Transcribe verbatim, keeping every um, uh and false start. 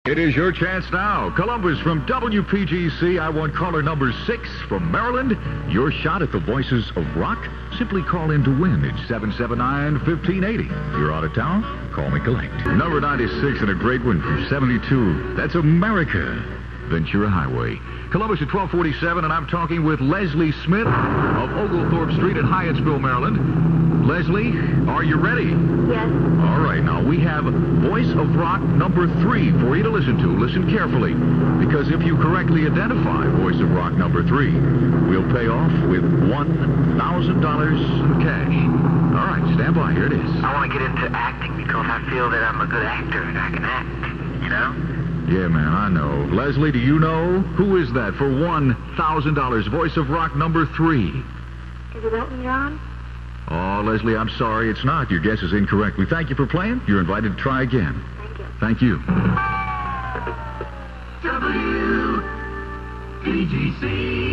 It is your chance now. Columbus from W P G C. I want caller number six from Maryland. Your shot at the Voices of Rock. Simply call in to win. It's seven seven nine, one five eight zero. You're out of town? Call me collect. Number ninety-six and a great one from seventy-two. That's America. Ventura Highway. Columbus at twelve forty-seven, and I'm talking with Leslie Smith of Oglethorpe Street in Hyattsville, Maryland. Leslie, are you ready? Yes. All right, now we have Voice of Rock number three for you to listen to. Listen carefully, because if you correctly identify Voice of Rock number three, we'll pay off with one thousand dollars in cash. All right, stand by. Here it is. I want to get into acting because I feel that I'm a good actor and I can act, you know? Yeah, man, I know. Leslie, do you know? Who is that for one thousand dollars? Voice of Rock number three. Is it Elton John? Oh, Leslie, I'm sorry. It's not. Your guess is incorrect. We thank you for playing. You're invited to try again. Thank you. Thank you. W P G C.